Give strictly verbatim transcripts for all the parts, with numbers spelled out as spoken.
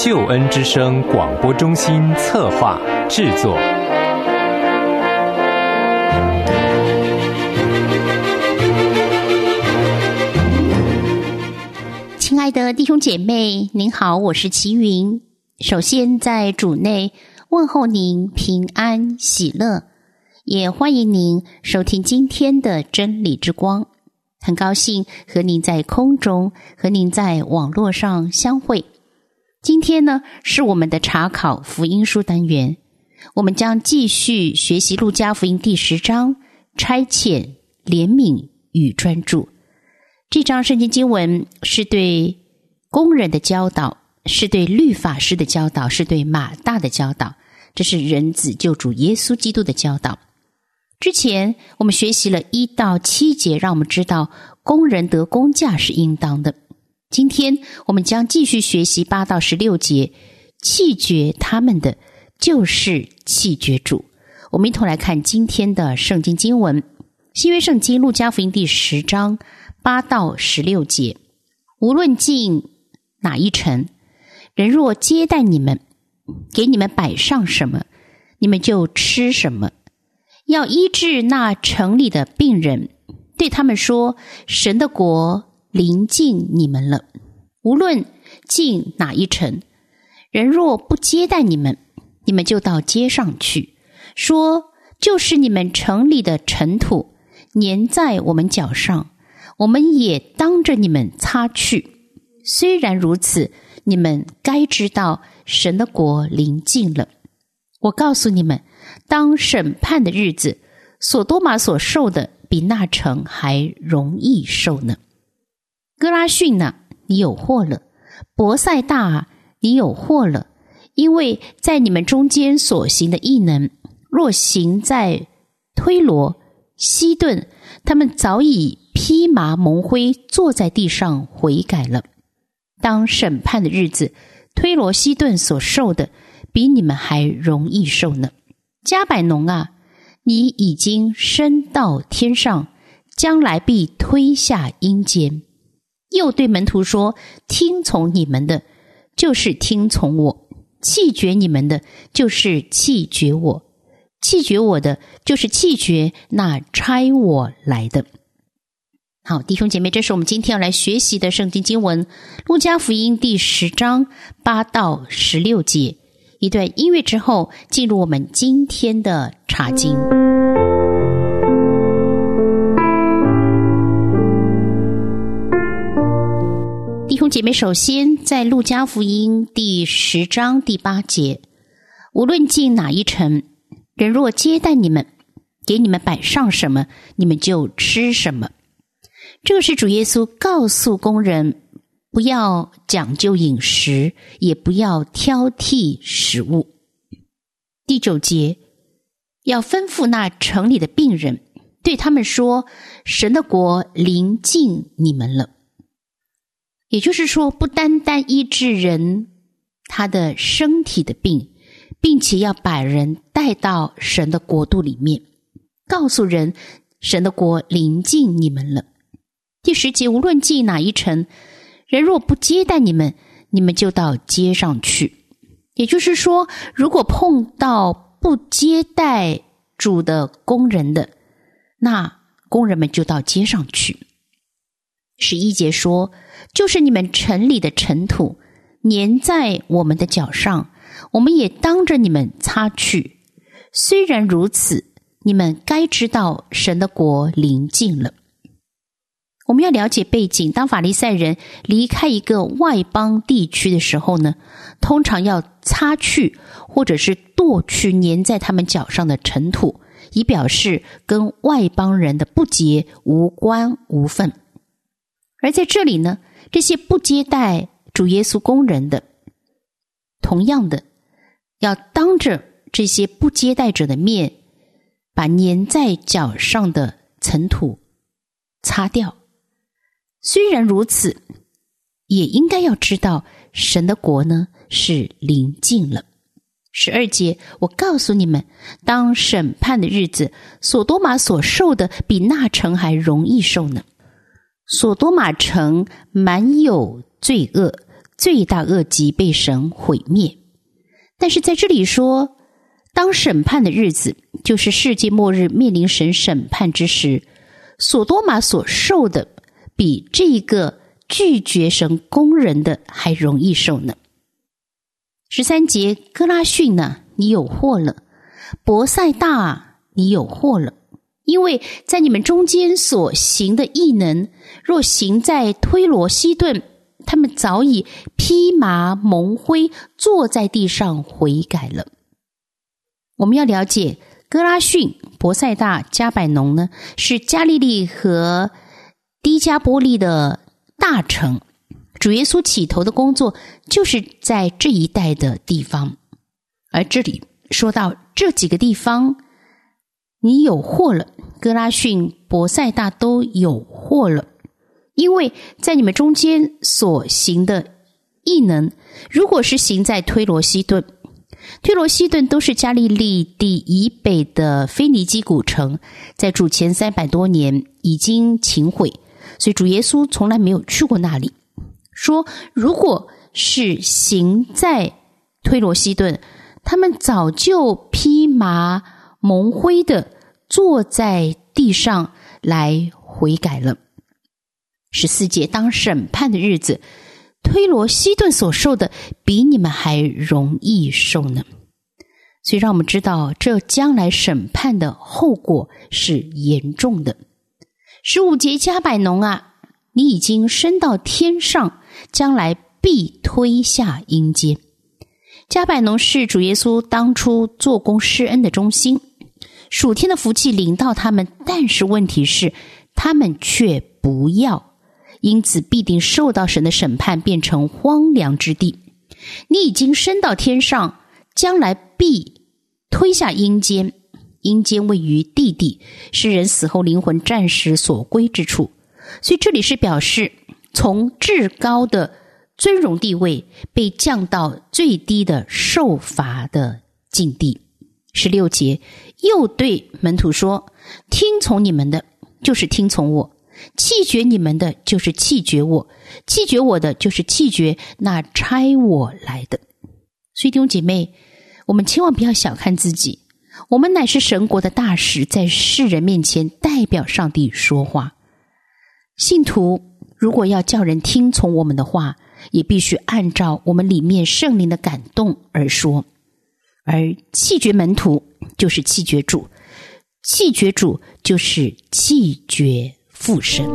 救恩之声广播中心策划制作。 亲爱的弟兄姐妹，您好，我是齐云。首先在主内问候您平安喜乐，也欢迎您收听今天的真理之光。很高兴和您在空中，和您在网络上相会。今天呢，是我们的查考福音书单元，我们将继续学习路加福音第十章差遣、怜悯与专注。这章圣经经文是对工人的教导，是对律法师的教导，是对马大的教导，这是人子救主耶稣基督的教导。之前我们学习了一到七节，让我们知道工人得工价是应当的。今天我们将继续学习八到十六节，弃绝他们的就是弃绝主。我们一同来看今天的圣经经文，新约圣经路加福音第十章八到十六节。无论进哪一城，人若接待你们，给你们摆上什么，你们就吃什么。要医治那城里的病人，对他们说，神的国临近你们了。无论进哪一城，人若不接待你们，你们就到街上去，说，就是你们城里的尘土粘在我们脚上，我们也当着你们擦去。虽然如此，你们该知道神的国临近了。我告诉你们，当审判的日子，所多玛所受的比那城还容易受呢。哥拉汛啊，你有祸了；伯赛大啊，你有祸了。因为在你们中间所行的异能，若行在推罗、西顿，他们早已披麻蒙灰，坐在地上悔改了。当审判的日子，推罗、西顿所受的比你们还容易受呢。加百农啊，你已经升到天上，将来必推下阴间。又对门徒说，听从你们的就是听从我，弃绝你们的就是弃绝我，弃绝我的就是弃绝那差我来的。好，弟兄姐妹，这是我们今天要来学习的圣经经文，路加福音第十章八到十六节。一段音乐之后，进入我们今天的查经。弟兄姐妹，首先在路加福音第十章第八节，无论进哪一城，人若接待你们，给你们摆上什么，你们就吃什么。这是主耶稣告诉工人，不要讲究饮食，也不要挑剔食物。第九节，要吩咐那城里的病人，对他们说，神的国临近你们了。也就是说，不单单医治人他的身体的病，并且要把人带到神的国度里面，告诉人神的国临近你们了。第十节，无论进哪一城，人若不接待你们，你们就到街上去。也就是说，如果碰到不接待主的工人的，那工人们就到街上去。十一节说，就是你们城里的尘土粘在我们的脚上，我们也当着你们擦去。虽然如此，你们该知道神的国临近了。我们要了解背景，当法利赛人离开一个外邦地区的时候呢，通常要擦去或者是剁去粘在他们脚上的尘土，以表示跟外邦人的不洁无关无分。而在这里呢，这些不接待主耶稣工人的，同样的要当着这些不接待者的面，把粘在脚上的尘土擦掉。虽然如此，也应该要知道神的国呢是临近了。十二节，我告诉你们，当审判的日子，所多玛所受的比那城还容易受呢。所多玛城满有罪恶， 罪大恶极被神毁灭。但是在这里说，当审判的日子，就是世界末日面临神审判之时，所多玛所受的比这个拒绝神工人的还容易受呢。十三节，哥拉汛呢，你有祸了；伯赛大，你有祸了。因为在你们中间所行的异能，若行在推罗西顿，他们早已披麻蒙灰，坐在地上悔改了。我们要了解，哥拉汛、伯赛大、加百农呢，是加利利和低加波利的大城。主耶稣起头的工作就是在这一带的地方。而这里说到这几个地方，你有祸了，哥拉汛、伯赛大都有祸了。因为在你们中间所行的异能，如果是行在推罗西顿，推罗西顿都是加利利地以北的腓尼基古城，在主前三百多年已经倾毁，所以主耶稣从来没有去过那里。说如果是行在推罗西顿，他们早就披麻蒙灰的坐在地上来悔改了。十四节，当审判的日子，推罗西顿所受的比你们还容易受呢。所以让我们知道，这将来审判的后果是严重的。十五节，加百农啊，你已经升到天上，将来必推下阴间。加百农是主耶稣当初做工施恩的中心，属天的福气临到他们，但是问题是他们却不要，因此必定受到神的审判，变成荒凉之地。你已经升到天上，将来必推下阴间。阴间位于地底，是人死后灵魂暂时所归之处。所以这里是表示从至高的尊荣地位被降到最低的受罚的境地。十六节，又对门徒说，听从你们的就是听从我，弃绝你们的就是弃绝我，弃绝我的就是弃绝那差我来的。所以弟兄姐妹，我们千万不要小看自己，我们乃是神国的大使，在世人面前代表上帝说话。信徒如果要叫人听从我们的话，也必须按照我们里面圣灵的感动而说。而弃绝门徒就是弃绝主，弃绝主就是弃绝父神。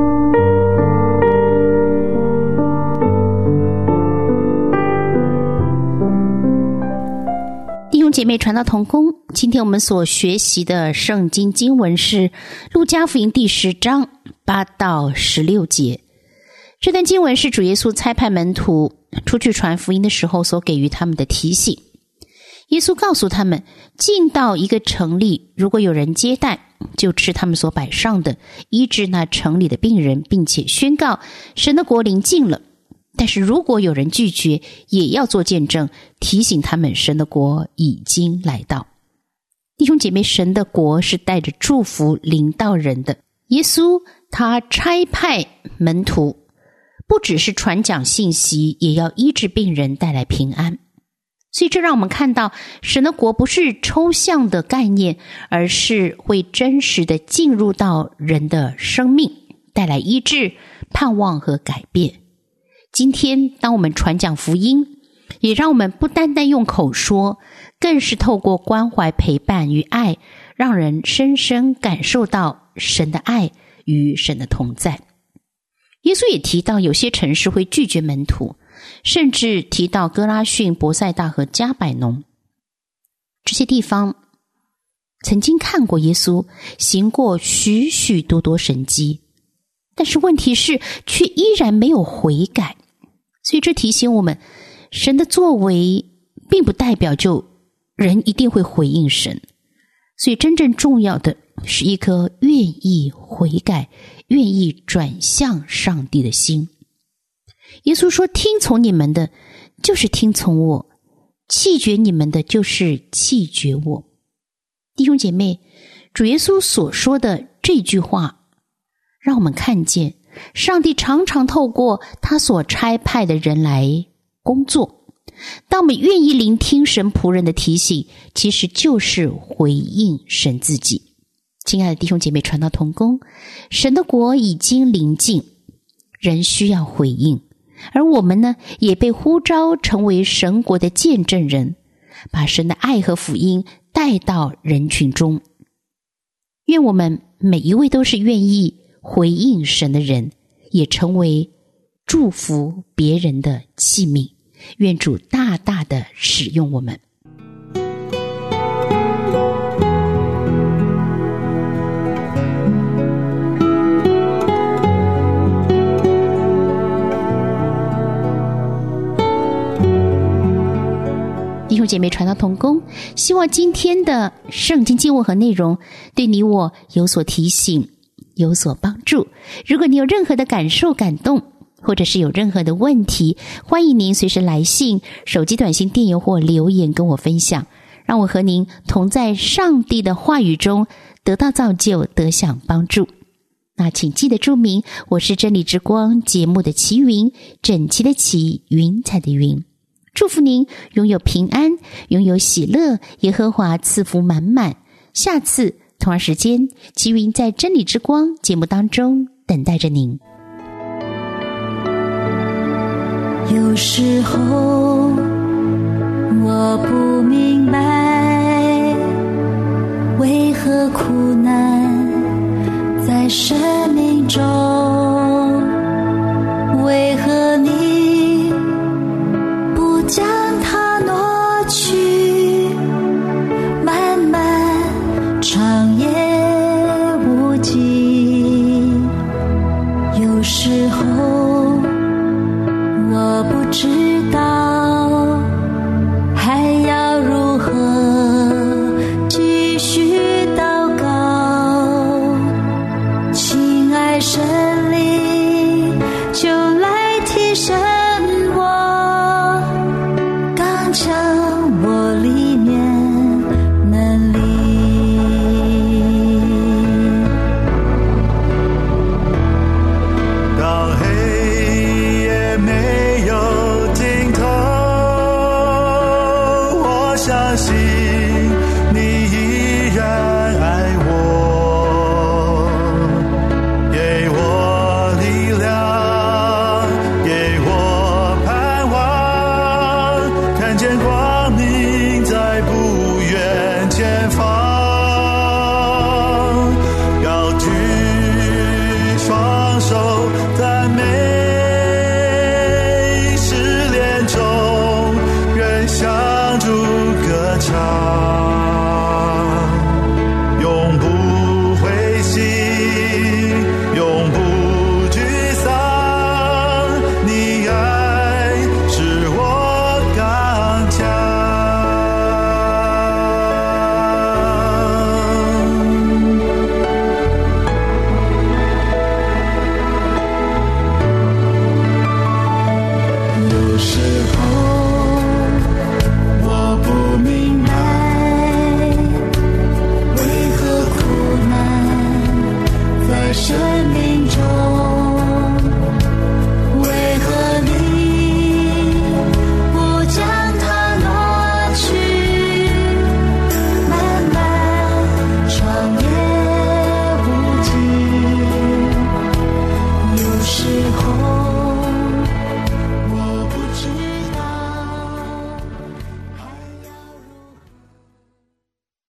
弟兄姐妹，传道同工，今天我们所学习的圣经经文是路加福音第十章八到十六节。这段经文是主耶稣差派门徒出去传福音的时候所给予他们的提醒。耶稣告诉他们，进到一个城里，如果有人接待，就吃他们所摆上的，医治那城里的病人，并且宣告神的国临近了。但是如果有人拒绝，也要做见证，提醒他们神的国已经来到。弟兄姐妹，神的国是带着祝福临到人的。耶稣他差派门徒，不只是传讲信息，也要医治病人，带来平安。所以这让我们看到，神的国不是抽象的概念，而是会真实的进入到人的生命，带来医治、盼望和改变。今天当我们传讲福音，也让我们不单单用口说，更是透过关怀、陪伴与爱，让人深深感受到神的爱与神的同在。耶稣也提到有些城市会拒绝门徒，甚至提到哥拉汛、伯赛大和加百农。这些地方曾经看过耶稣行过许许多多神迹，但是问题是却依然没有悔改。所以这提醒我们，神的作为并不代表就人一定会回应神，所以真正重要的是一颗愿意悔改、愿意转向上帝的心。耶稣说，听从你们的就是听从我，弃绝你们的就是弃绝我。弟兄姐妹，主耶稣所说的这句话，让我们看见上帝常常透过他所差派的人来工作。当我们愿意聆听神仆人的提醒，其实就是回应神自己。亲爱的弟兄姐妹，传道同工，神的国已经临近，人需要回应，而我们呢，也被呼召成为神国的见证人，把神的爱和福音带到人群中。愿我们每一位都是愿意回应神的人，也成为祝福别人的器皿。愿主大大的使用我们。弟兄姐妹，传道同工，希望今天的圣经经文和内容对你我有所提醒，有所帮助。如果你有任何的感受感动，或者是有任何的问题，欢迎您随时来信、手机短信、电邮或留言跟我分享，让我和您同在上帝的话语中得到造就，得享帮助。那请记得注明，我是真理之光节目的齐云，整齐的齐，云彩的云。祝福您拥有平安，拥有喜乐，耶和华赐福满满。下次同样时间，齐云在真理之光节目当中等待着您。 有时候我不明白，为何苦难在生命中，为何你不将它挪去，漫漫长夜无际。有时候我不知道还要如何继续祷告，亲爱神灵就来提升我，刚强我里面能力。 当黑夜没有尽头，我相信你依然爱我，给我力量，给我盼望，看见光